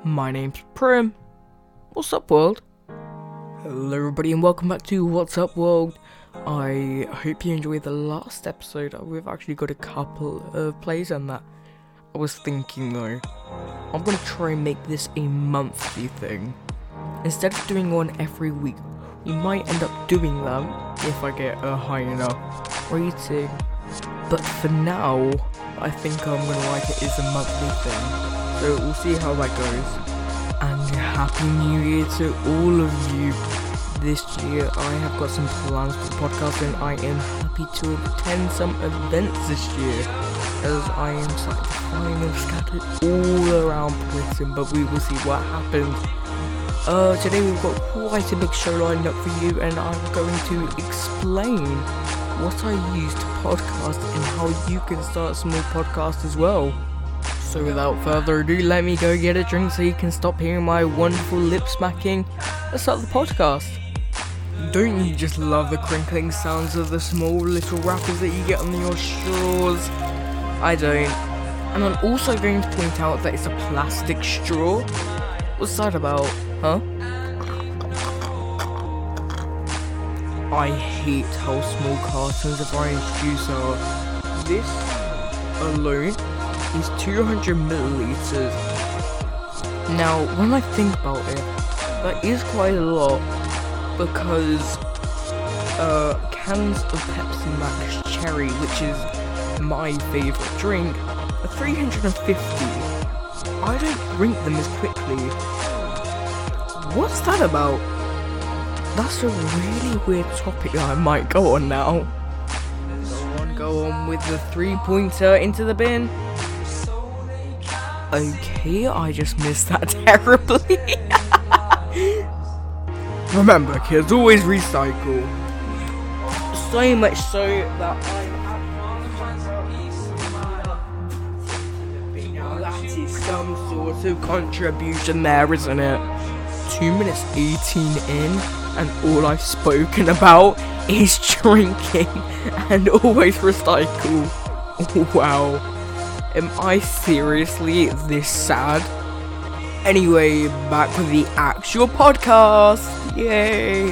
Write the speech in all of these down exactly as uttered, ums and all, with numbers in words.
My name's Prim. What's up, world? Hello, everybody, and welcome back to What's Up, World. I hope you enjoyed the last episode. We've actually got a couple of plays on that. I was thinking, though, I'm going to try and make this a monthly thing. Instead of doing one every week, we might end up doing them if I get a high enough rating. But for now, I think I'm going to like it as a monthly thing. So we'll see how that goes. And Happy New Year to all of you. This year I have got some plans for the podcast, and I am happy to attend some events this year, as I am starting to find them scattered all around Britain, but we will see what happens. Uh, today we've got quite a big show lined up for you, and I'm going to explain what I use to podcast and how you can start a small podcast as well. So without further ado, let me go get a drink so you can stop hearing my wonderful lip smacking. Let's start the podcast. Don't you just love the crinkling sounds of the small little wrappers that you get on your straws? I don't. And I'm also going to point out that it's a plastic straw. What's that about, huh? I hate how small cartons of orange juice are. This alone is two hundred milliliters. Now, when I think about it, that is quite a lot, because uh, cans of Pepsi Max Cherry, which is my favourite drink, are three hundred fifty. I don't drink them as quickly. What's that about? That's a really weird topic that I might go on now. Go on, go on with the three-pointer into the bin. Okay, I just missed that terribly. Remember, kids, always recycle. So much so that I'm... That is some sort of contribution there, isn't it? two minutes eighteen in, and all I've spoken about is drinking and always recycle. Wow. Am I seriously this sad? Anyway, back with the actual podcast. Yay!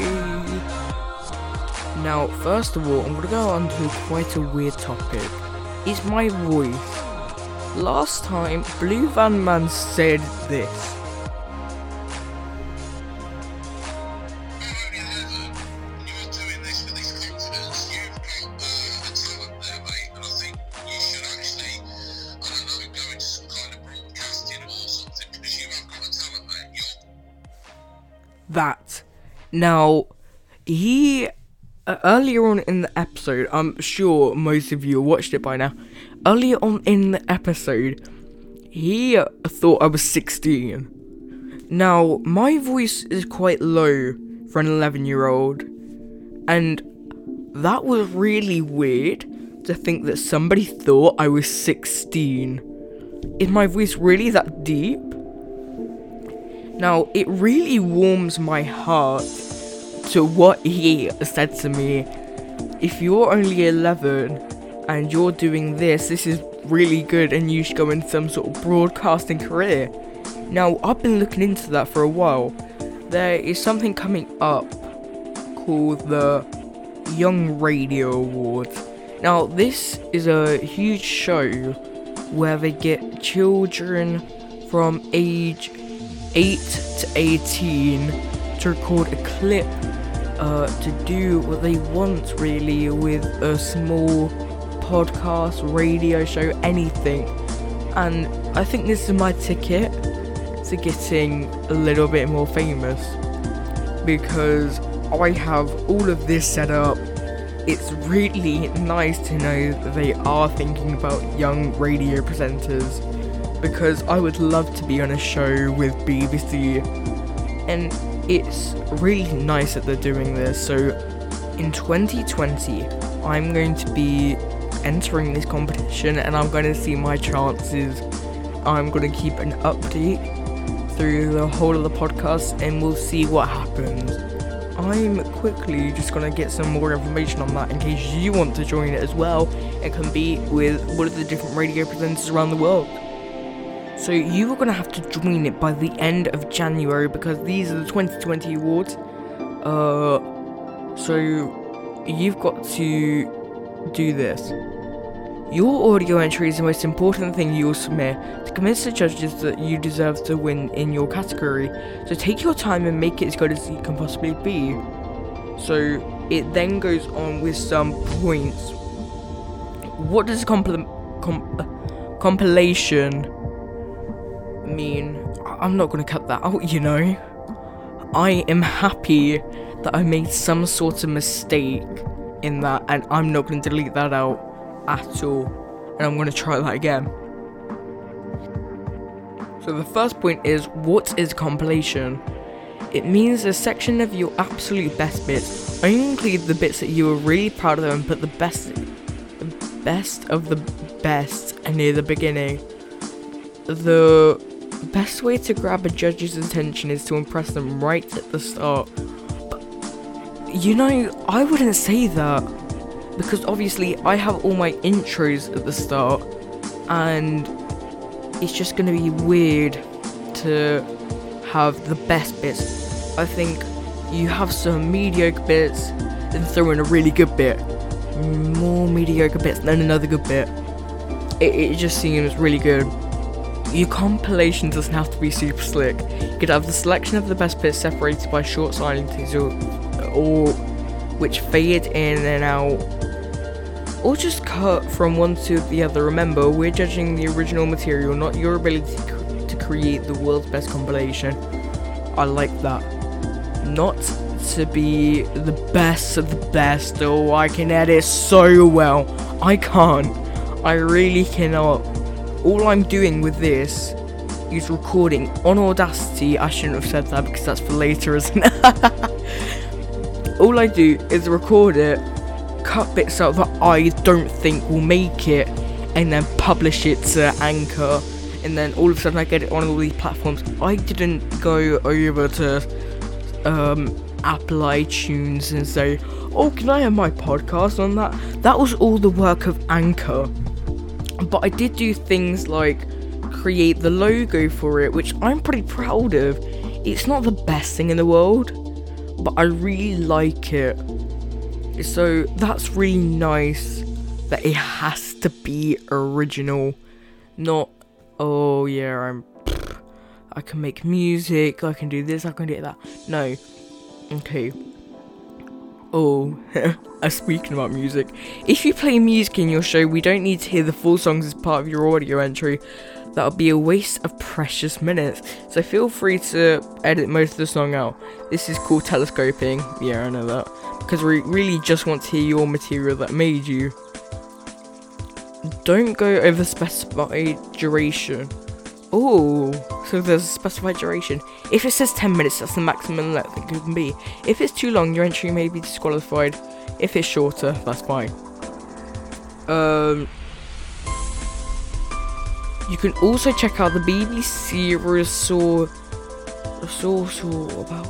Now, first of all, I'm going to go on to quite a weird topic. It's my voice. Last time, Blue Van Man said this. That. Now, he, uh, earlier on in the episode, I'm sure most of you have watched it by now, earlier on in the episode, he uh, thought I was sixteen. Now, my voice is quite low for an eleven year old, and that was really weird to think that somebody thought I was sixteen. Is my voice really that deep? Now, it really warms my heart to what he said to me. If you're only eleven and you're doing this, this is really good and you should go into some sort of broadcasting career. Now, I've been looking into that for a while. There is something coming up called the Young Radio Awards. Now, this is a huge show where they get children from age eight to eighteen to record a clip uh, to do what they want, really, with a small podcast, radio show, anything. And I think this is my ticket to getting a little bit more famous, because I have all of this set up. It's really nice to know that they are thinking about young radio presenters, because I would love to be on a show with B B C, and it's really nice that they're doing this. So in twenty twenty, I'm going to be entering this competition, and I'm going to see my chances. I'm going to keep an update through the whole of the podcast, and we'll see what happens. I'm quickly just going to get some more information on that in case you want to join it as well and compete with one of the different radio presenters around the world. So you are going to have to join it by the end of January, because these are the twenty twenty awards. Uh, so you've got to do this. Your audio entry is the most important thing you will submit to convince the judges that you deserve to win in your category. So take your time and make it as good as you can possibly be. So it then goes on with some points. What does compl- com- uh, compilation mean? I'm not going to cut that out, you know. I am happy that I made some sort of mistake in that, and I'm not going to delete that out at all, and I'm going to try that again. So the first point is, what is compilation? It means a section of your absolute best bits. Only include the bits that you are really proud of and put the best, the best of the best near the beginning. The best way to grab a judge's attention is to impress them right at the start. But, you know, I wouldn't say that, because obviously I have all my intros at the start, and it's just going to be weird to have the best bits. I think you have some mediocre bits, then throw in a really good bit, more mediocre bits, then another good bit. It, it just seems really good. Your compilation doesn't have to be super slick. You could have the selection of the best bits separated by short silences, or, or which fade in and out, or just cut from one to the other. Remember, we're judging the original material, not your ability to create the world's best compilation. I like that. Not to be the best of the best. Oh, I can edit so well. I can't. I really cannot. All I'm doing with this is recording on Audacity. I shouldn't have said that because that's for later, isn't it? All I do is record it, cut bits out that I don't think will make it, and then publish it to Anchor, and then all of a sudden I get it on all these platforms. I didn't go over to um, Apple iTunes and say, oh, can I have my podcast on that? That was all the work of Anchor. But I did do things like create the logo for it, which I'm pretty proud of. It's not the best thing in the world, but I really like it. So that's really nice that it has to be original, not, oh yeah, I'm, I can make music, I can do this, I can do that. No. Okay. Oh, uh, speaking about music, if you play music in your show, we don't need to hear the full songs as part of your audio entry. That would be a waste of precious minutes, so feel free to edit most of the song out. This is called telescoping, yeah, I know that, because we really just want to hear your material that made you. Don't go over specified duration. Oh, so there's a specified duration. If it says ten minutes, that's the maximum length it can be. If it's too long, your entry may be disqualified. If it's shorter, that's fine. Um, you can also check out the B B C resource. Resource about.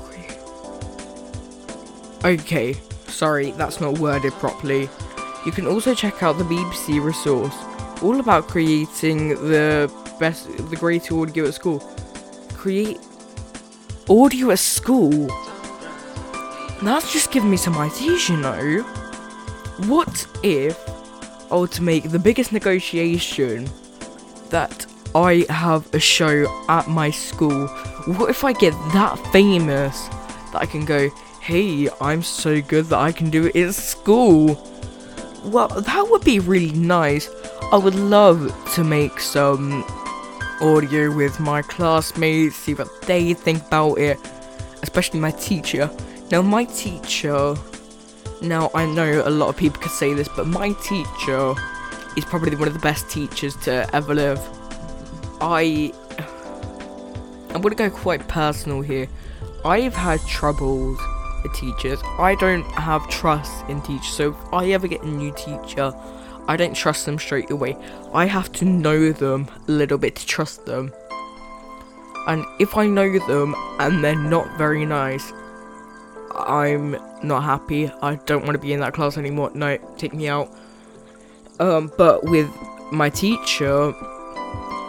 Okay, sorry, that's not worded properly. You can also check out the B B C resource, all about creating the best, the great audio at school. Create audio at school? That's just giving me some ideas, you know. What if I were to make the biggest negotiation that I have a show at my school? What if I get that famous that I can go, hey, I'm so good that I can do it at school? Well, that would be really nice. I would love to make some audio with my classmates, see what they think about it, especially my teacher. Now, my teacher, now I know a lot of people could say this, but my teacher is probably one of the best teachers to ever live. I, I'm going to go quite personal here. I've had troubles with teachers. I don't have trust in teachers, so if I ever get a new teacher, I don't trust them straight away. I have to know them a little bit to trust them. And if I know them and they're not very nice, I'm not happy. I don't want to be in that class anymore. No, take me out. Um, but with my teacher,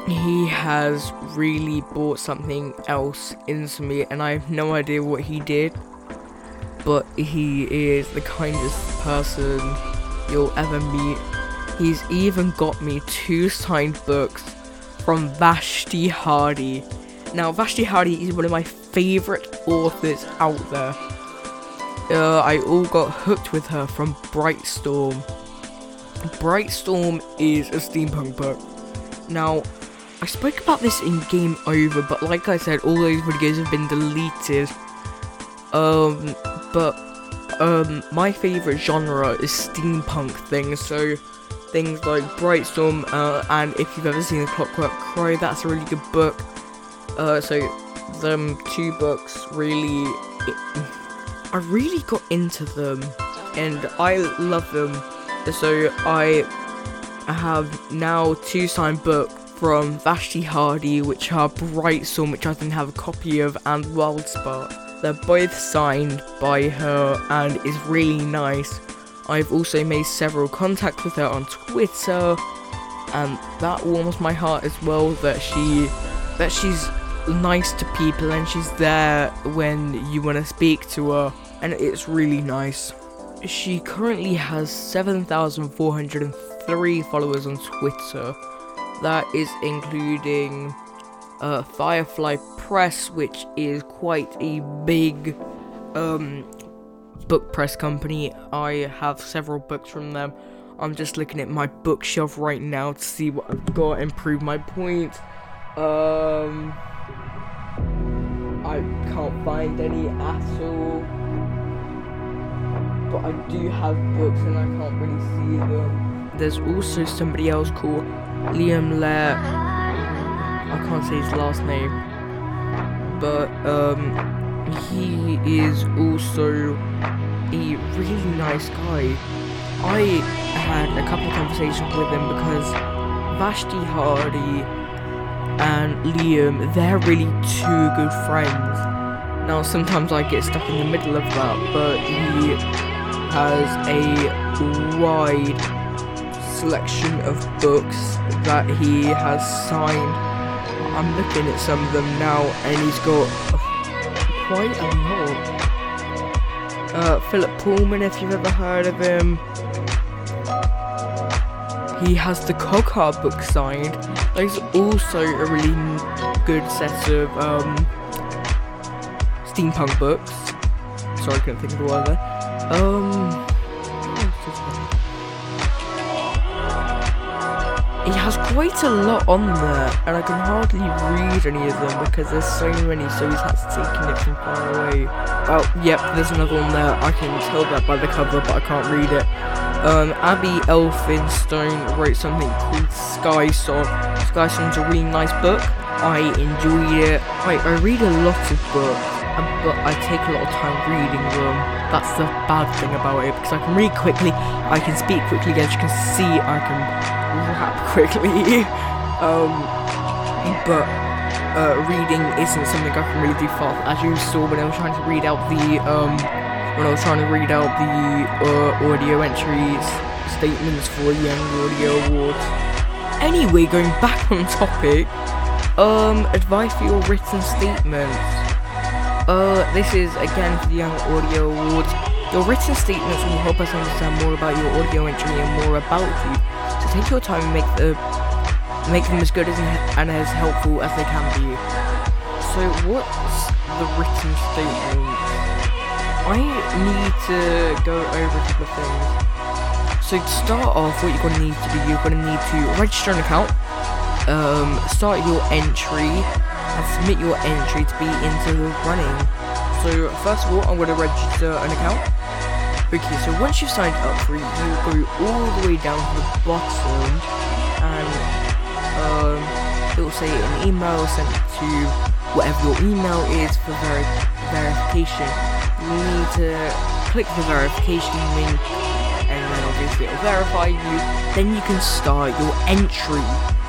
he has really brought something else into me, and I have no idea what he did, but he is the kindest person you'll ever meet. He's even got me two signed books from Vashti Hardy. Now, Vashti Hardy is one of my favourite authors out there. Uh, I all got hooked with her from Brightstorm. Brightstorm is a steampunk book. Now, I spoke about this in Game Over, but like I said, all those videos have been deleted. Um, but um, my favourite genre is steampunk things, so things like Brightstorm, uh, and if you've ever seen The Clockwork Crow, that's a really good book. Uh, so them two books really, it, I really got into them, and I love them. So I have now two signed books from Vashti Hardy, which are Brightstorm, which I think have a copy of, and Wildspark. They're both signed by her, and it's really nice. I've also made several contacts with her on Twitter, and that warms my heart as well, that she that she's nice to people and she's there when you want to speak to her, and it's really nice. She currently has seven thousand four hundred three followers on Twitter. That is including uh, Firefly Press, which is quite a big um, book press company. I have several books from them. I'm just looking at my bookshelf right now to see what I've got, improve my point. Um, I can't find any at all, but I do have books and I can't really see them. There's also somebody else called Liam Lair. I can't say his last name, but um, he is also a really nice guy. I had a couple of conversations with him because Vashti Hardy and Liam, they're really two good friends. Now sometimes I get stuck in the middle of that, but he has a wide selection of books that he has signed. I'm looking at some of them now, and he's got quite a lot. Uh, Philip Pullman, if you've ever heard of him. He has the Coghart book signed. There's also a really good set of um, steampunk books. Sorry, I couldn't think of the word there. Um, he has quite a lot on there, and I can hardly read any of them because there's so many, so he's taking it from far away. Oh, yep, there's another one there. I can tell that by the cover, but I can't read it. Um, Abby Elphinstone wrote something called Sky Song. Sky Song's a really nice book. I enjoyed it. I, I read a lot of books, but I take a lot of time reading them. That's the bad thing about it, because I can read quickly, I can speak quickly, as you can see, I can rap quickly. um, but uh, reading isn't something I can really do fast, as you saw when I was trying to read out the um. when I was trying to read out the uh, audio entries, statements for the Young Audio Awards. Anyway, going back on topic, um, advice for your written statements. Uh, this is again for the Young Audio Awards. Your written statements will help us understand more about your audio entry and more about you. So take your time and make the make them as good as and as helpful as they can be. So what's the written statement? I need to go over a couple of things. So to start off, what you're going to need to do, you're going to need to register an account, um, start your entry, and submit your entry to be into the running. So first of all, I'm going to register an account. Okay, so once you've signed up for it, you go all the way down to the bottom, and um, it will say an email sent to whatever your email is for ver- verification. You need to click the verification link, and then obviously it'll verify you. Then you can start your entry.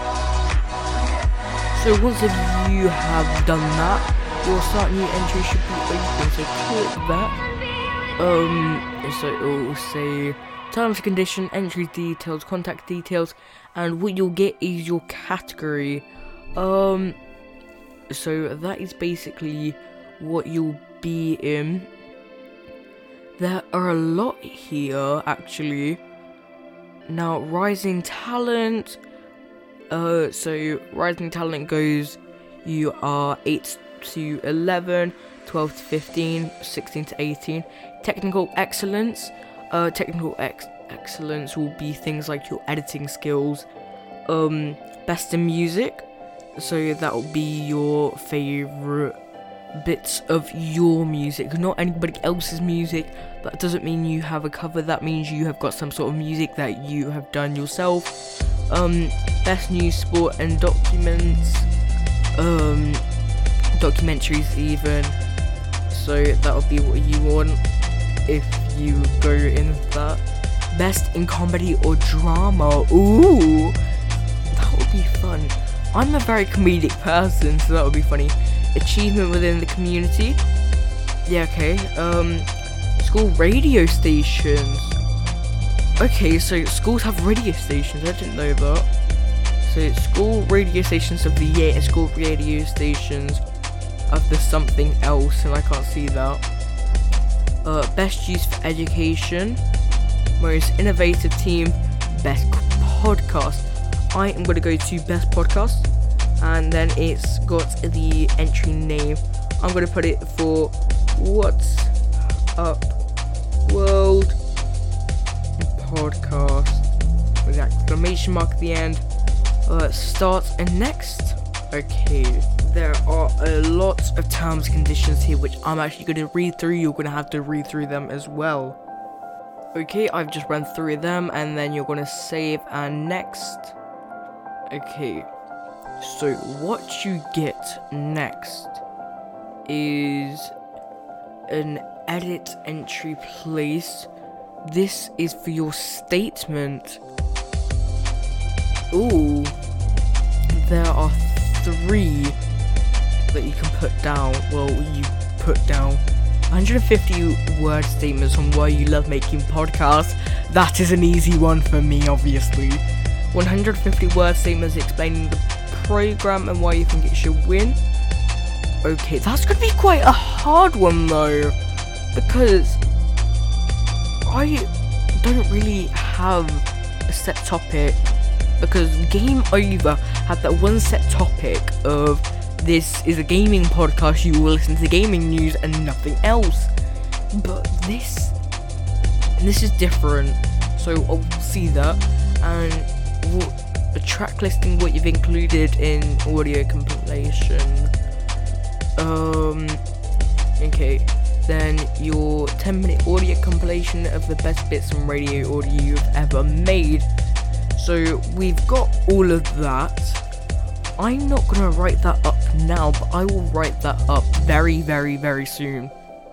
So once you have done that, your start new entry should be open. So click that. Um, so it will say terms and condition, entry details, contact details, and what you'll get is your category. Um, so that is basically what you'll be in. There are a lot here, actually. Now, Rising Talent. Uh, so Rising Talent goes, you are eight to eleven, twelve to fifteen, sixteen to eighteen. Technical Excellence. Uh, technical ex- excellence will be things like your editing skills. Um, Best in Music. So that will be your favourite bits of your music, not anybody else's music. That doesn't mean you have a cover, that means you have got some sort of music that you have done yourself. Um, Best News, Sport and Documents. Um, documentaries even. So that'll be what you want if you go in that. Best in Comedy or Drama. Ooh, that would be fun. I'm a very comedic person, so that would be funny. Achievement within the community. Yeah, okay. Um, school radio stations. Okay, so schools have radio stations. I didn't know that. So school radio stations of the year and school radio stations of the something else, and I can't see that. Uh, best use for education. Most innovative team. Best podcast. I am going to go to best podcast, and then it's got the entry name. I'm going to put it for What's Up World Podcast with an exclamation mark at the end. Uh, start and next. Okay, there are a lot of terms and conditions here which I'm actually going to read through. You're going to have to read through them as well. Okay, I've just run through them, and then you're going to save and next. Okay, so what you get next is an edit entry place. This is for your statement. Ooh, there are three that you can put down. Well, you put down one hundred fifty word statements on why you love making podcasts. That is an easy one for me, obviously. one hundred fifty word statements explaining the program and why you think it should win. Okay, that's gonna be quite a hard one though, because I don't really have a set topic, because Game Over had that one set topic of this is a gaming podcast, you will listen to gaming news and nothing else. But this, this is different, so I'll see that. And what, a track listing, what you've included in audio compilation. Um, okay, then your ten minute audio compilation of the best bits from radio audio you've ever made. So we've got all of that. I'm not gonna write that up now, but I will write that up very, very, very soon.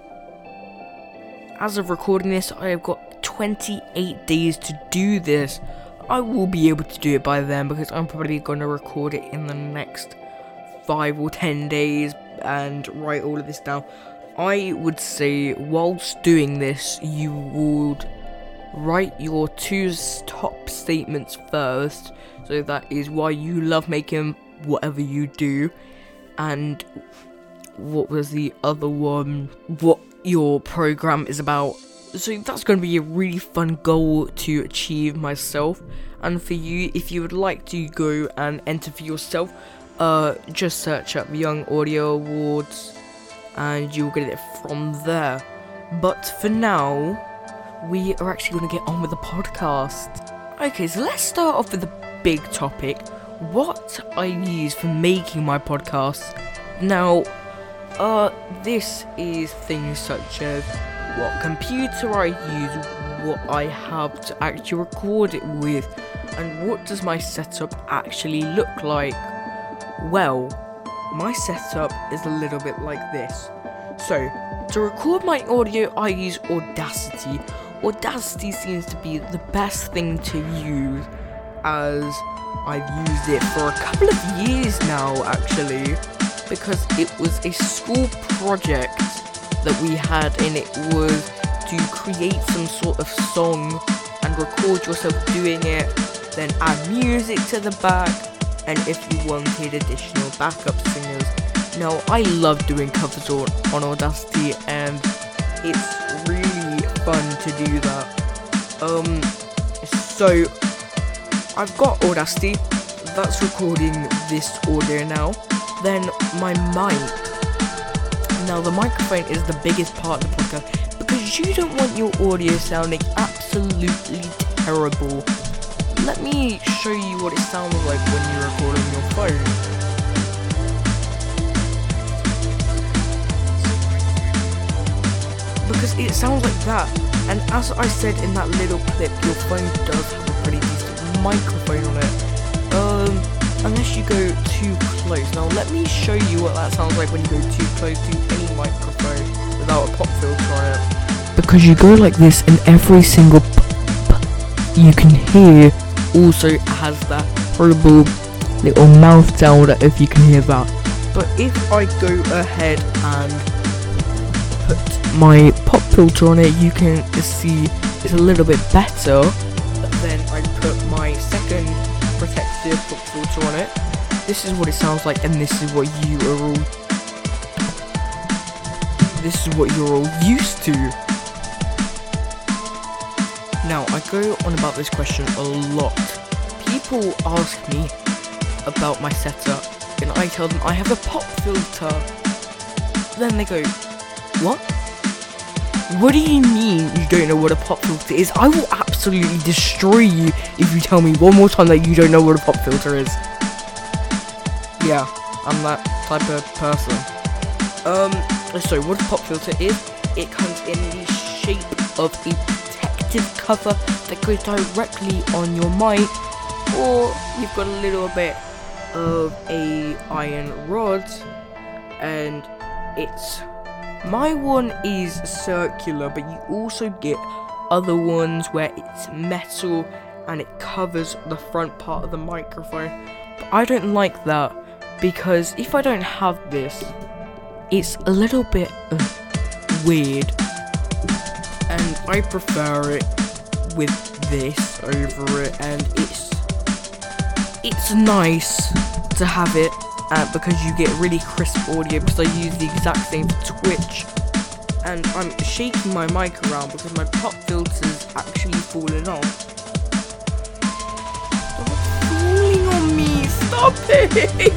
As of recording this, I have got twenty-eight days to do this. I will be able to do it by then, because I'm probably gonna record it in the next five or ten days and write all of this down. I would say whilst doing this, you would write your two top statements first. So that is why you love making whatever you do, and what was the other one, what your program is about. So that's going to be a really fun goal to achieve myself. And for you, if you would like to go and enter for yourself, uh, just search up Young Audio Awards and you'll get it from there. But for now, we are actually going to get on with the podcast. Okay, so let's start off with the big topic. What I use for making my podcast. Now, uh, this is things such as what computer I use, what I have to actually record it with, and what does my setup actually look like. Well, my setup is a little bit like this. So, to record my audio, I use Audacity. Audacity seems to be the best thing to use, as I've used it for a couple of years now, actually, because it was a school project that we had, and it was to create some sort of song and record yourself doing it, then add music to the back, and if you wanted additional backup singers. Now, I love doing covers on, on Audacity, and it's really fun to do that. Um, so, I've got Audacity, that's recording this audio now. Then my mic. Now, the microphone is the biggest part of the podcast, because you don't want your audio sounding absolutely terrible. Let me show you what it sounds like when you record on your phone. Because it sounds like that, and as I said in that little clip, your phone does have a pretty decent microphone on it. Um, unless you go too close. Now let me show you what that sounds like when you go too close to any microphone without a pop filter on it. Because you go like this, and every single p- p- you can hear also has that horrible little mouth sound, if you can hear that. But if I go ahead and put my pop filter on it, you can see it's a little bit better. But then I put my second protective pop filter on it. This is what it sounds like, and this is what you are all this is what you're all used to. Now, I go on about this question a lot. People ask me about my setup, and I tell them I have a pop filter. Then they go, what? What do you mean you don't know what a pop filter is? I will absolutely destroy you if you tell me one more time that you don't know what a pop filter is. Yeah, I'm that type of person. Um, so what a pop filter is, it comes in the shape of a protective cover that goes directly on your mic, or you've got a little bit of a iron rod, and it's my one is circular, but you also get other ones where it's metal and it covers the front part of the microphone. But I don't like that, because if I don't have this, it's a little bit uh, weird, and I prefer it with this over it, and it's it's nice to have it. Uh, because you get really crisp audio, because I use the exact same for Twitch, and I'm shaking my mic around because my pop filter's actually falling off. Stop falling on me, stop it!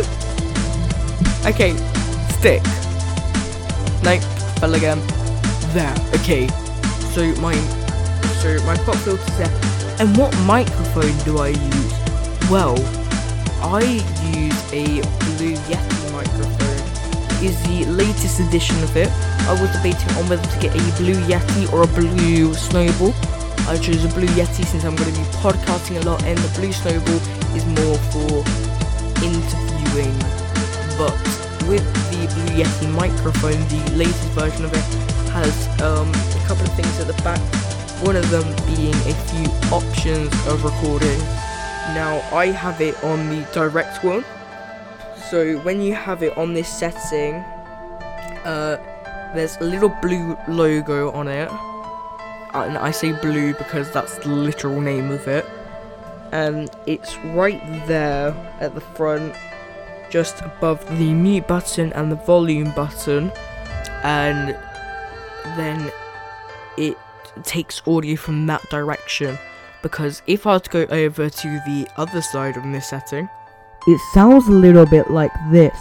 Okay, stick. No, fell again. There, okay. So my, so my pop filter's there. And what microphone do I use? Well, I use a Blue Yeti microphone. It is the latest edition of it. I was debating on whether to get a Blue Yeti or a Blue Snowball. I chose a Blue Yeti since I'm going to be podcasting a lot, and the Blue Snowball is more for interviewing. But with the Blue Yeti microphone, the latest version of it has um, a couple of things at the back. One of them being a few options of recording. Now, I have it on the direct one, so when you have it on this setting, uh, there's a little blue logo on it, and I say blue because that's the literal name of it, and it's right there at the front, just above the mute button and the volume button, and then it takes audio from that direction. Because if I was to go over to the other side on this setting, it sounds a little bit like this.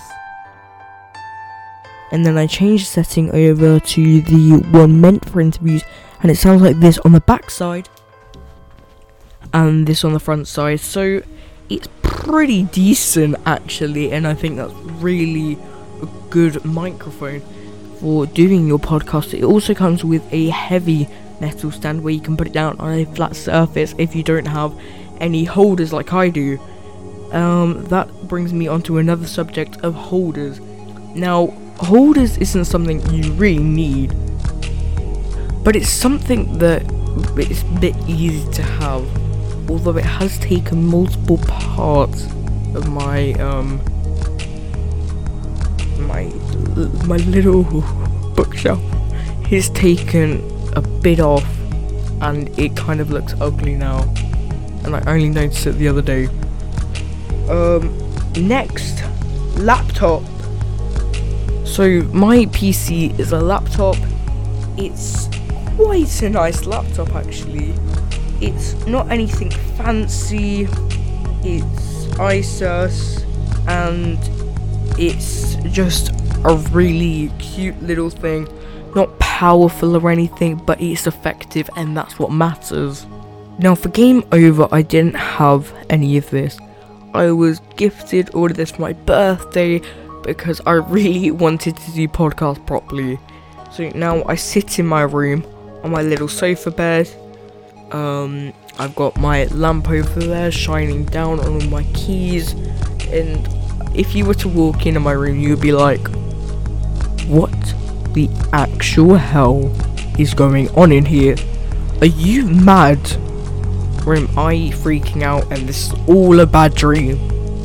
And then I change the setting over to the one meant for interviews, and it sounds like this on the back side, and this on the front side. So it's pretty decent actually, and I think that's really a good microphone for doing your podcast. It also comes with a heavy metal stand where you can put it down on a flat surface if you don't have any holders like I do. Um, that brings me on to another subject of holders. Now, holders isn't something you really need, but it's something that it's a bit easy to have, although it has taken multiple parts of my um my my little bookshelf. It's taken a bit off, and it kind of looks ugly now, and I only noticed it the other day. Um, next, laptop. So my P C is a laptop. It's quite a nice laptop actually. It's not anything fancy. It's Asus, and it's just a really cute little thing. Not powerful or anything, but it's effective, and that's what matters. Now for Game Over, I didn't have any of this. I was gifted all of this for my birthday because I really wanted to do podcast properly. So now I sit in my room on my little sofa bed. Um, I've got my lamp over there shining down on all my keys, and if you were to walk into my room, you'd be like, what the actual hell is going on in here? Are you mad? Or am I freaking out and this is all a bad dream?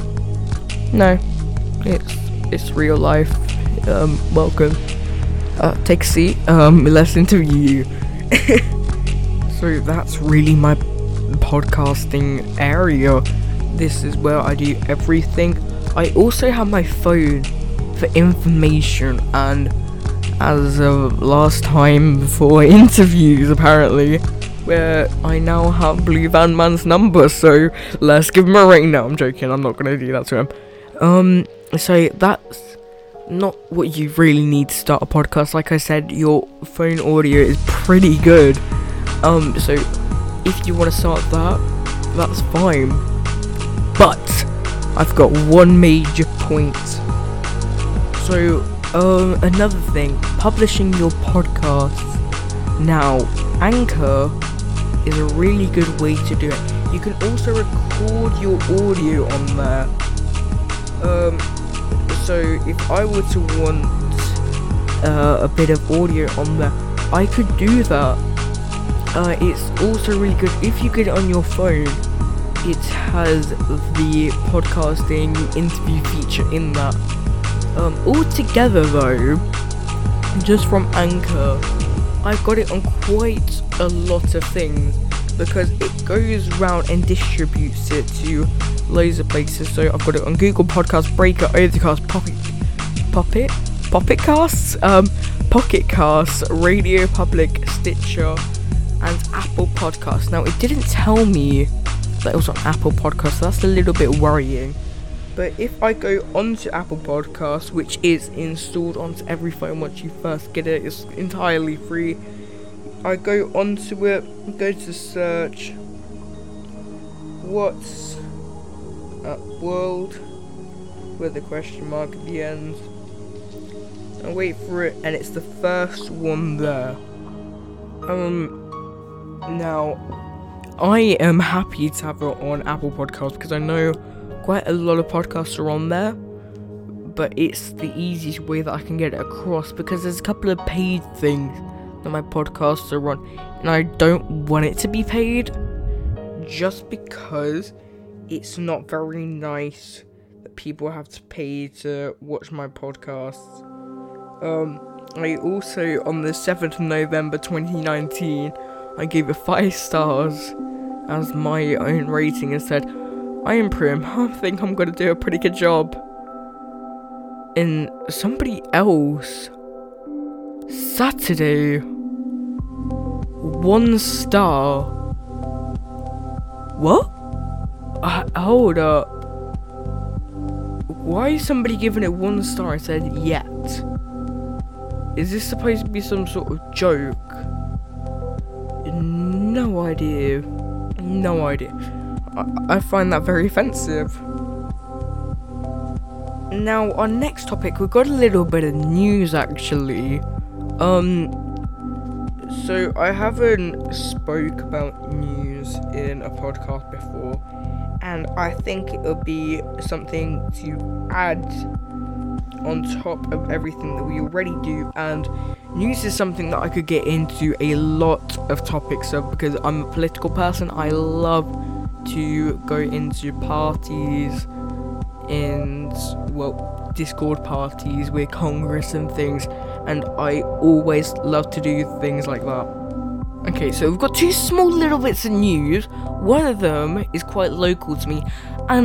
No, it's it's real life. Um, welcome. Uh, take a seat. Um, let's interview you. So that's really my podcasting area. This is where I do everything. I also have my phone for information, and as of last time for interviews apparently, where I now have Blue Van Man's number, so let's give him a ring. No, I'm joking, I'm not gonna do that to him. Um, so that's not what you really need to start a podcast. Like I said, your phone audio is pretty good. Um, so if you want to start that, that's fine. But I've got one major point. So, um, another thing, publishing your podcasts. Now, Anchor is a really good way to do it. You can also record your audio on there. Um, so if I were to want uh, a bit of audio on there, I could do that. Uh, it's also really good if you get it on your phone. It has the podcasting interview feature in that. Um, altogether though, just from Anchor, I got it on quite a lot of things because it goes around and distributes it to loads of places. So I've got it on Google Podcasts, Breaker, Overcast, Pocket, Pocket, Pocket Casts, um, Pocket Casts, Radio Public, Stitcher, and Apple Podcasts. Now it didn't tell me that it was on Apple Podcasts, so that's a little bit worrying. But if I go onto Apple Podcasts, which is installed onto every phone once you first get it, it's entirely free. I go onto it, go to search, what's up world, with a question mark at the end, and wait for it, and it's the first one there. Um, now, I am happy to have it on Apple Podcasts because I know quite a lot of podcasts are on there, but it's the easiest way that I can get it across because there's a couple of paid things that my podcasts are on, and I don't want it to be paid just because it's not very nice that people have to pay to watch my podcasts. Um, I also, on the seventh of November twenty nineteen, I gave it five stars as my own rating and said, I am Prim, I think I'm gonna do a pretty good job. And somebody else, Saturday, one star. What? Uh, hold up. Why is somebody giving it one star and said yet? Is this supposed to be some sort of joke? No idea. No idea. I, I find that very offensive. Now, our next topic, we've got a little bit of news actually. Um, so I haven't spoke about news in a podcast before, and I think it would be something to add on top of everything that we already do. And news is something that I could get into a lot of topics of because I'm a political person. I love to go into parties and, well, Discord parties with Congress and things, and I always love to do things like that. Okay, so we've got two small little bits of news. One of them is quite local to me, and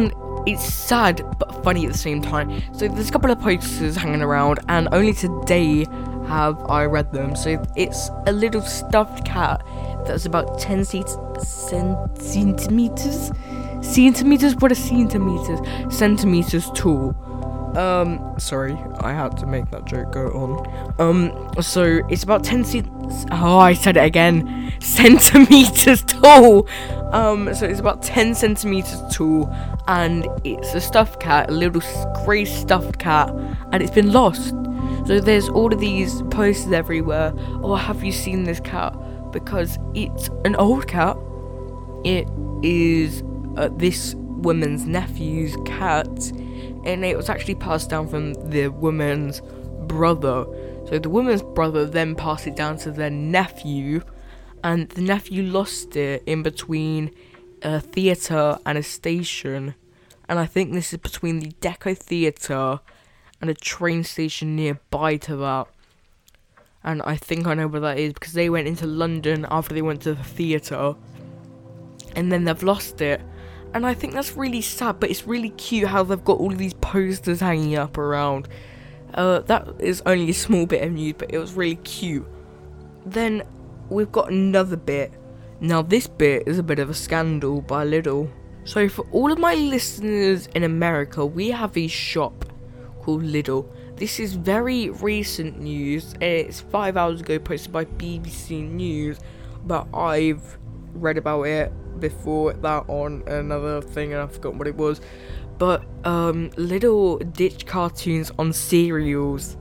it's sad but funny at the same time. So there's a couple of posters hanging around, and only today have I read them. So it's a little stuffed cat that's about ten cent- centimeters, centimeters. What are centimeters? Centimeters tall. Um, sorry, I had to make that joke go on. Um, so it's about ten cent. Oh, I said it again. Centimeters tall. Um, so it's about ten centimeters tall, and it's a stuffed cat, a little grey stuffed cat, and it's been lost. So there's all of these posters everywhere. Oh, have you seen this cat? Because it's an old cat. It is uh, this woman's nephew's cat. And it was actually passed down from the woman's brother. So the woman's brother then passed it down to their nephew, and the nephew lost it in between a theatre and a station. And I think this is between the Deco Theatre and a train station nearby to that. And I think I know where that is, because they went into London after they went to the theatre, and then they've lost it. And I think that's really sad, but it's really cute how they've got all of these posters hanging up around. Uh, that is only a small bit of news, but it was really cute. Then we've got another bit. Now this bit is a bit of a scandal by Lidl. So for all of my listeners in America, we have a shop called Lidl. This is very recent news. It's five hours ago, posted by B B C News, but I've read about it before that on another thing, and I've forgotten what it was. But um Lidl ditch cartoons on cereals.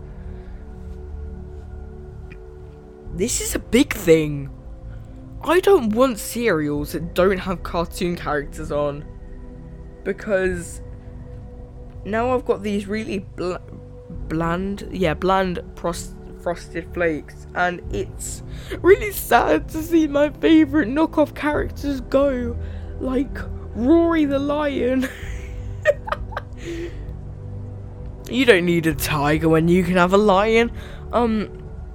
This is a big thing. I don't want cereals that don't have cartoon characters on, because now I've got these really bl- bland yeah bland pros- frosted flakes, and it's really sad to see my favourite knockoff characters go, like Rory the lion. You don't need a tiger when you can have a lion. Um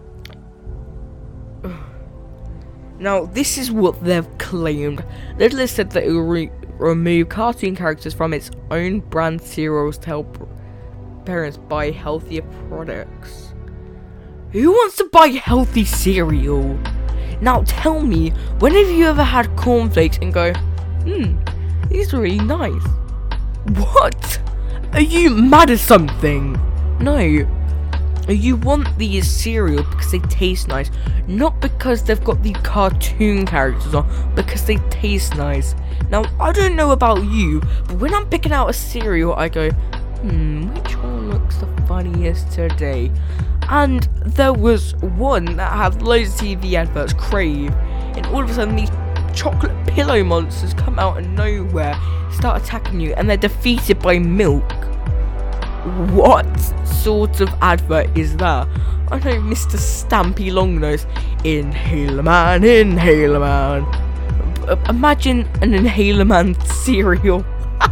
now this is what they've claimed. Lidl has said that it will re- remove cartoon characters from its own brand cereals to help parents buy healthier products. Who wants to buy healthy cereal? Now tell me, when have you ever had cornflakes and go, hmm, these are really nice? What? Are you mad at something? No. You want these cereal because they taste nice, not because they've got the cartoon characters on, because they taste nice. Now, I don't know about you, but when I'm picking out a cereal, I go, hmm, which one looks the funniest today? And there was one that had loads of T V adverts, Crave, and all of a sudden these chocolate pillow monsters come out of nowhere, start attacking you, and they're defeated by milk. What sort of advert is that? I know Mister Stampy Longnose, Inhaler Man, Inhaler Man. B- imagine an Inhaler Man cereal.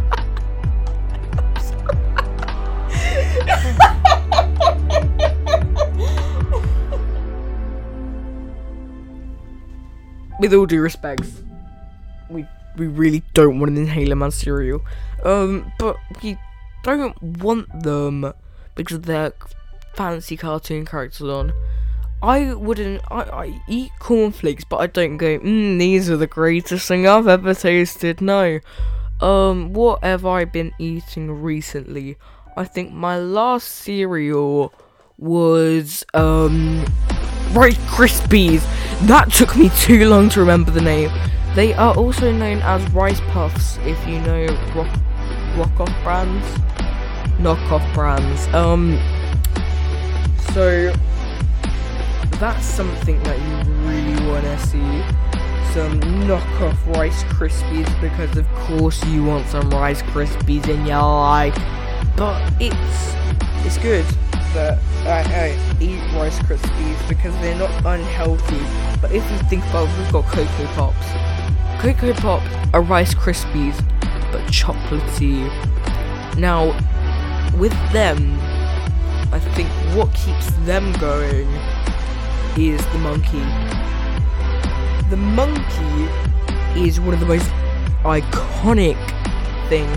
With all due respects, we we really don't want an Inhaler Man cereal. Um, but we don't want them because they're fancy cartoon characters on. I wouldn't. I, I eat cornflakes, but I don't go, mmm, these are the greatest thing I've ever tasted. No. Um, what have I been eating recently? I think my last cereal was um Rice Krispies. That took me too long to remember the name. They are also known as Rice Puffs, if you know rock rock-off brands, knockoff brands. Um, so that's something that you really want to see. Some knockoff Rice Krispies, because of course you want some Rice Krispies in your life. But it's it's good that I, I eat Rice Krispies because they're not unhealthy. But if you think about it, we've got Cocoa Pops. Cocoa Pops are Rice Krispies, but chocolatey. Now, with them, I think what keeps them going is the monkey. The monkey is one of the most iconic things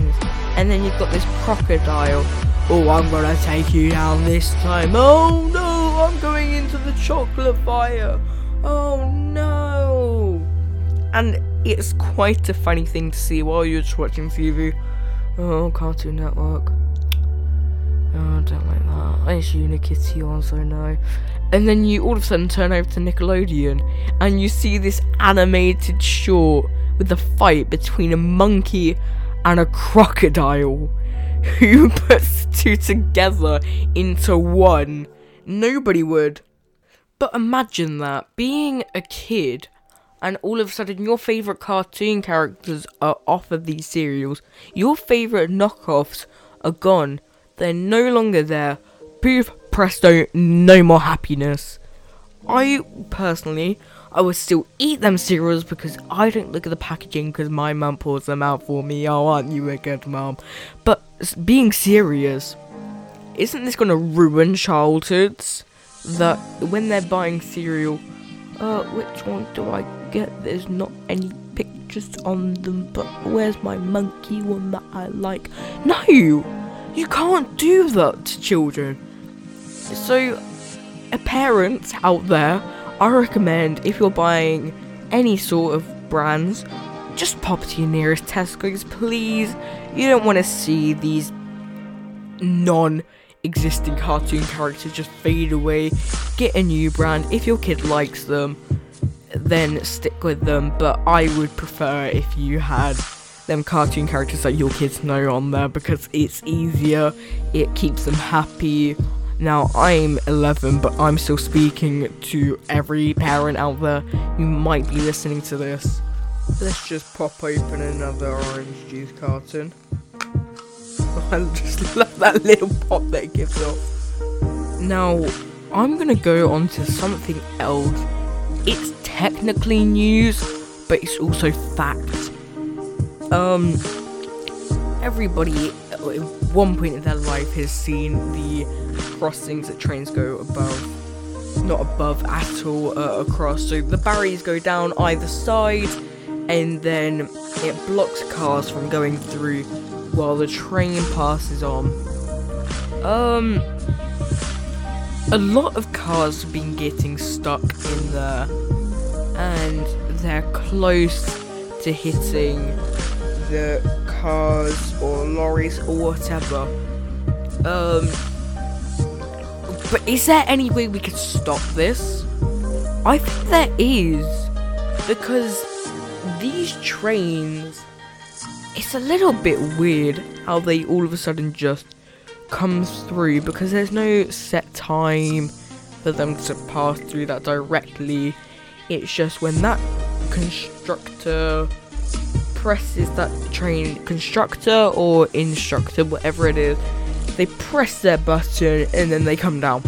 And then you've got this crocodile. Oh, I'm gonna take you down this time. Oh no, I'm going into the chocolate fire. Oh no. And it's quite a funny thing to see while you're just watching T V. Oh, Cartoon Network. Oh, I don't like that. It's Unikitty also, no. And then you all of a sudden turn over to Nickelodeon and you see this animated short with a fight between a monkey and a crocodile. Who puts two together into one? Nobody would. But imagine that, being a kid, and all of a sudden your favourite cartoon characters are off of these serials. Your favourite knockoffs are gone. They're no longer there. Poof, presto, no more happiness. I, personally, I would still eat them cereals because I don't look at the packaging because my mum pours them out for me. Oh, aren't you a good mum? But being serious, isn't this going to ruin childhoods? That when they're buying cereal, uh, which one do I get? There's not any pictures on them, but where's my monkey one that I like? No! You can't do that to children. So, a parent out there, I recommend if you're buying any sort of brands, just pop to your nearest Tesco's, please. You don't want to see these non-existing cartoon characters just fade away. Get a new brand. If your kid likes them, then stick with them. But I would prefer if you had them cartoon characters that your kids know on there, because it's easier, it keeps them happy. Now, I'm eleven, but I'm still speaking to every parent out there who might be listening to this. Let's just pop open another orange juice carton. I just love that little pop that it gives off. Now, I'm gonna go on to something else. It's technically news, but it's also fact. Um, everybody at one point in their life has seen the crossings that trains go above, not above at all, uh, across. So the barriers go down either side, and then it blocks cars from going through while the train passes on. Um, a lot of cars have been getting stuck in there, and they're close to hitting the cars or lorries or whatever. Um, but is there any way we could stop this? I think there is, because these trains, it's a little bit weird how they all of a sudden just come through, because there's no set time for them to pass through that directly. It's just when that constructor presses that train, constructor or instructor, whatever it is, they press their button and then they come down.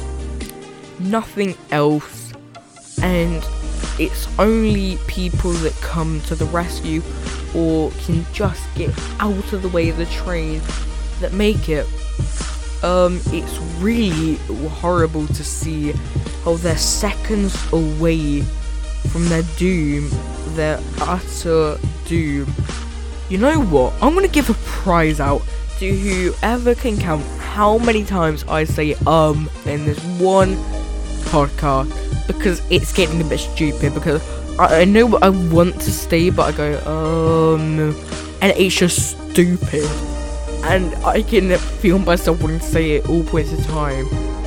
Nothing else. And it's only people that come to the rescue or can just get out of the way of the train that make it. Um, it's really horrible to see how they're seconds away from their doom, their utter doom. You know what? I'm gonna give a prize out to whoever can count how many times I say um in this one podcast, because it's getting a bit stupid, because I, I know what I want to say, but I go um and it's just stupid, and I can feel myself wanting to say it all points of time.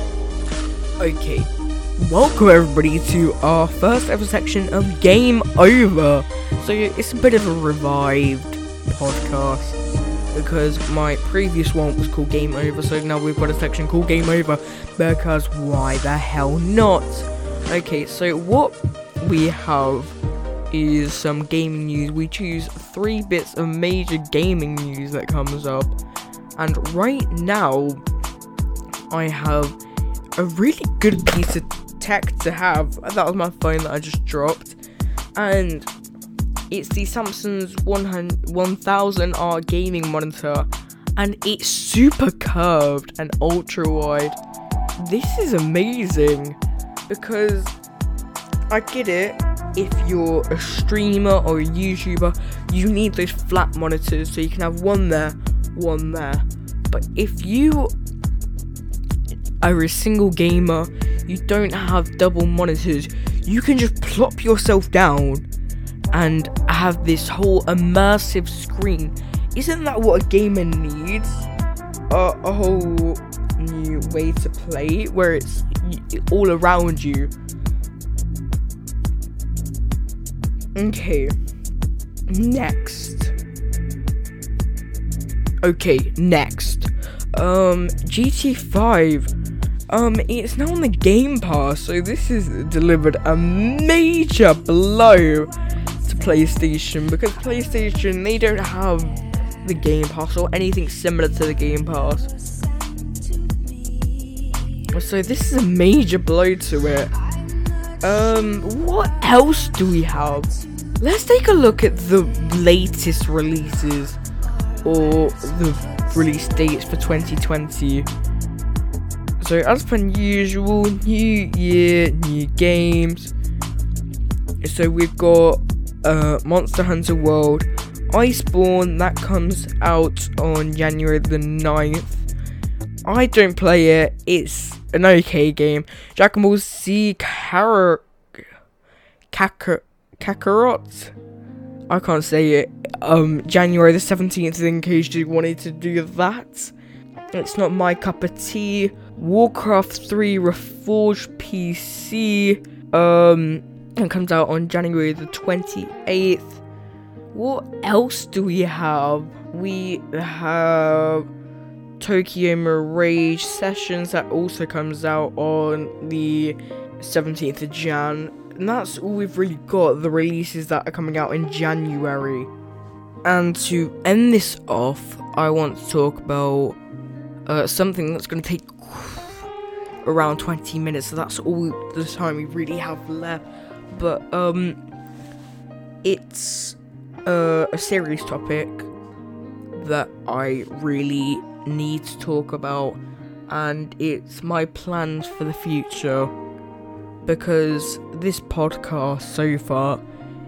Okay, welcome everybody to our first ever section of Game Over. So it's a bit of a revived podcast, because my previous one was called Game Over, so now we've got a section called Game Over, because why the hell not? Okay, so what we have is some gaming news. We choose three bits of major gaming news that comes up, and right now I have a really good piece of tech to have. That was my phone that I just dropped, and it's the Samsung's one thousand R gaming monitor, and it's super curved and ultra wide. This is amazing, because I get it, if you're a streamer or a YouTuber, you need those flat monitors, so you can have one there one there. But if you are a single gamer, you don't have double monitors, you can just plop yourself down and have this whole immersive screen. Isn't that what a gamer needs? Uh, a whole new way to play, where it's all around you. Okay, next. Okay, next. Um, G T A five. Um, it's now on the Game Pass, so this has delivered a major blow to PlayStation, because PlayStation, they don't have the Game Pass or anything similar to the Game Pass. So this is a major blow to it. Um, what else do we have? Let's take a look at the latest releases, or the release dates for twenty twenty. So as per usual, new year, new games. So we've got uh, Monster Hunter World, Iceborne, that comes out on January the ninth. I don't play it, it's an okay game. Dragon Ball Z Kakar- Kakar- Kakarot, I can't say it. Um, January the seventeenth, in case you wanted to do that. It's not my cup of tea. Warcraft three Reforged P C. Um, it comes out on January the twenty-eighth. What else do we have? We have Tokyo Mirage Sessions, that also comes out on the seventeenth of Jan. And that's all we've really got, the releases that are coming out in January. And to end this off, I want to talk about uh, something that's going to take around twenty minutes, so that's all the time we really have left. But um, it's uh, a serious topic that I really need to talk about, and it's my plans for the future. Because this podcast so far,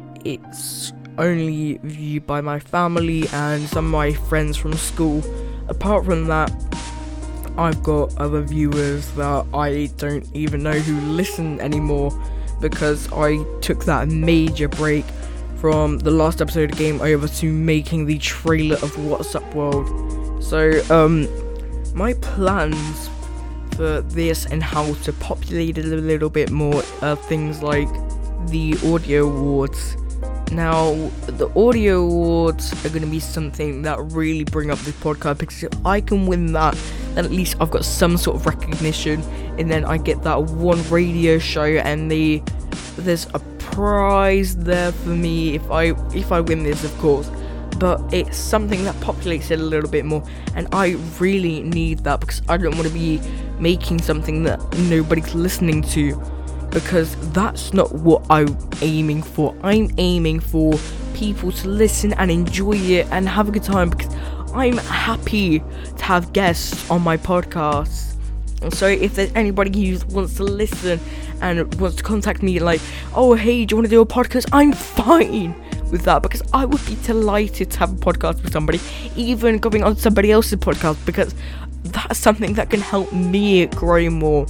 it's only viewed by my family and some of my friends from school. Apart from that, I've got other viewers that I don't even know who listen anymore, because I took that major break from the last episode of Game Over to making the trailer of What's Up World. So, um, my plans for this and how to populate it a little bit more are things like the audio awards. Now, the audio awards are going to be something that really bring up this podcast, because if I can win that, then at least I've got some sort of recognition, and then I get that one radio show, and the there's a prize there for me if I if I win this, of course. But it's something that populates it a little bit more, and I really need that, because I don't want to be making something that nobody's listening to, because that's not what I'm aiming for. I'm aiming for people to listen and enjoy it and have a good time, because I'm happy to have guests on my podcast. So if there's anybody who wants to listen and wants to contact me like, oh hey, do you want to do a podcast, I'm fine with that, because I would be delighted to have a podcast with somebody, even going on somebody else's podcast, because that's something that can help me grow more.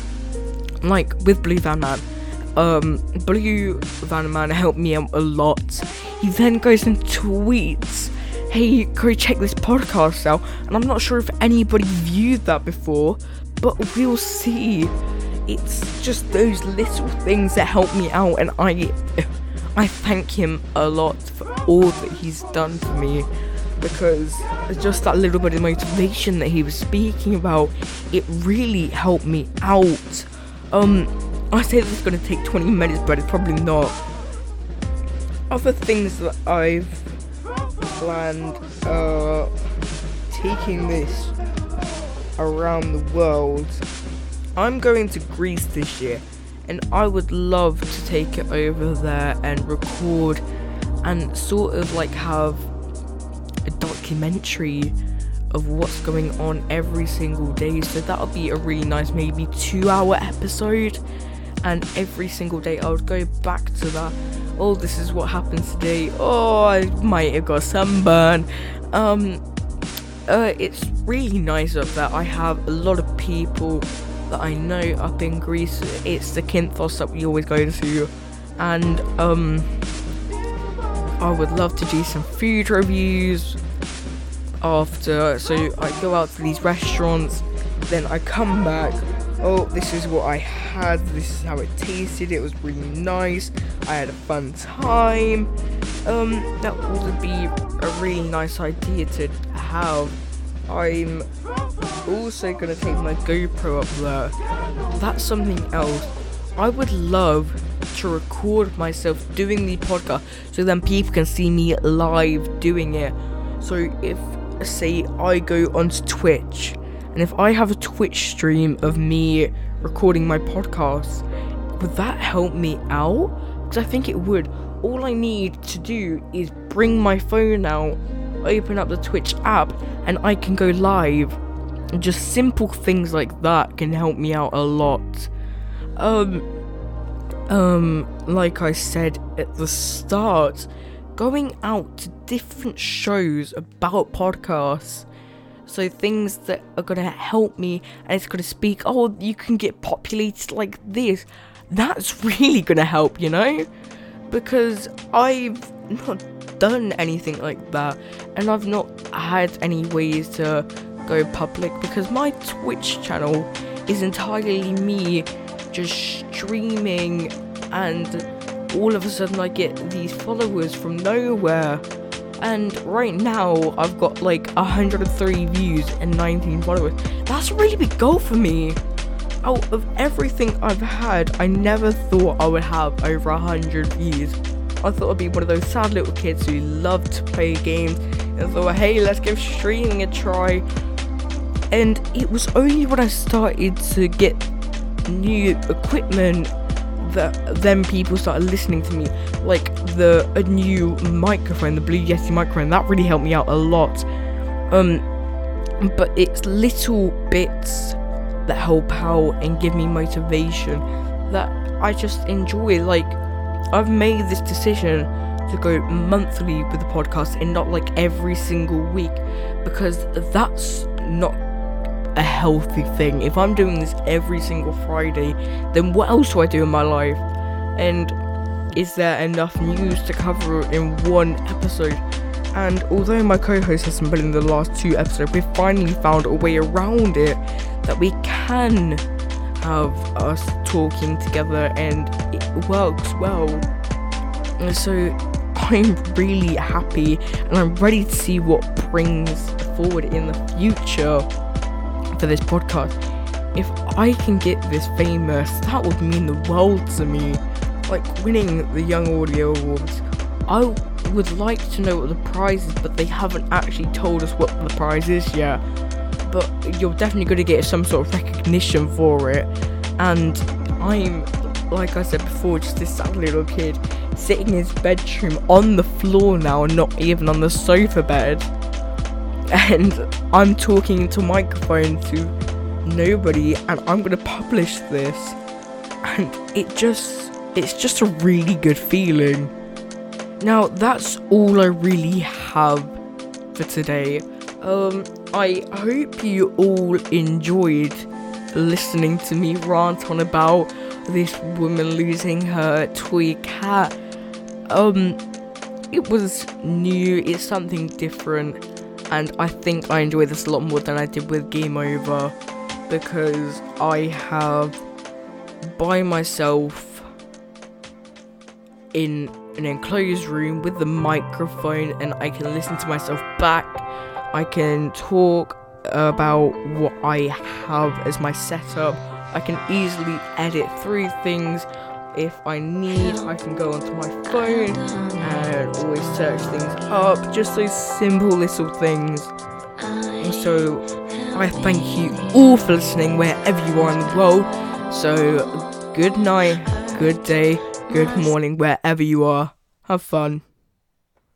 Like with Blue Van Man, um, Blue Van Man helped me out a lot. He then goes and tweets, hey, go check this podcast out, and I'm not sure if anybody viewed that before, but we'll see. It's just those little things that help me out, and I I thank him a lot for all that he's done for me, because just that little bit of motivation that he was speaking about, it really helped me out. Um, I say this is going to take twenty minutes, but it's probably not. Other things that I've planned, uh, taking this around the world. I'm going to Greece this year, and I would love to take it over there and record and sort of like have a documentary of what's going on every single day. So that'll be a really nice, maybe two hour episode, and every single day I would go back to that. Oh, this is what happened today. Oh, I might have got sunburn. Um, uh, it's really nice up there. I have a lot of people that I know up in Greece. It's the Kinthos that we always go to, and um, I would love to do some food reviews after. So I go out to these restaurants, then I come back. Oh, this is what I had, this is how it tasted, it was really nice, I had a fun time. Um, that would be a really nice idea to have. I'm also going to take my GoPro up there. That's something else. I would love to record myself doing the podcast, so then people can see me live doing it. So if, say, I go onto Twitch, and if I have a Twitch stream of me recording my podcast, would that help me out? Because I think it would. All I need to do is bring my phone out, open up the Twitch app, and I can go live. And just simple things like that can help me out a lot. Um, um, like I said at the start, going out to different shows about podcasts. So things that are going to help me, and it's going to speak, oh, you can get populated like this. That's really going to help, you know? Because I've not done anything like that, and I've not had any ways to go public, because my Twitch channel is entirely me just streaming, and all of a sudden I get these followers from nowhere. And right now, I've got like one hundred three views and nineteen followers. That's a really big goal for me. Out of everything I've had, I never thought I would have over one hundred views. I thought I'd be one of those sad little kids who love to play games, and thought, hey, let's give streaming a try. And it was only when I started to get new equipment that then people started listening to me, like the a new microphone, the Blue Yeti microphone. That really helped me out a lot. Um, but it's little bits that help out and give me motivation that I just enjoy. Like, I've made this decision to go monthly with the podcast and not like every single week, because that's not a healthy thing. If I'm doing this every single Friday, then what else do I do in my life? And is there enough news to cover in one episode? And although my co-host hasn't been in the last two episodes, we've finally found a way around it, that we can have us talking together and it works well. And so I'm really happy, and I'm ready to see what brings forward in the future for this podcast. If I can get this famous, that would mean the world to me. Like winning the Young Audio Awards, I would like to know what the prize is, but they haven't actually told us what the prize is yet. But you're definitely going to get some sort of recognition for it. And I'm, like I said before, just this sad little kid sitting in his bedroom on the floor now, and not even on the sofa bed. And I'm talking to a microphone to nobody, and I'm going to publish this. And it just, it's just a really good feeling. Now, that's all I really have for today. Um, I hope you all enjoyed listening to me rant on about this woman losing her toy cat. Um, it was new, it's something different, and I think I enjoyed this a lot more than I did with Game Over, because I have, by myself, in an enclosed room with the microphone, and I can listen to myself back. I can talk about what I have as my setup. I can easily edit through things. If I need, I can go onto my phone and always search things up. Just those simple little things. And so I thank you all for listening wherever you are in the world. So good night, good day, good morning, wherever you are. Have fun.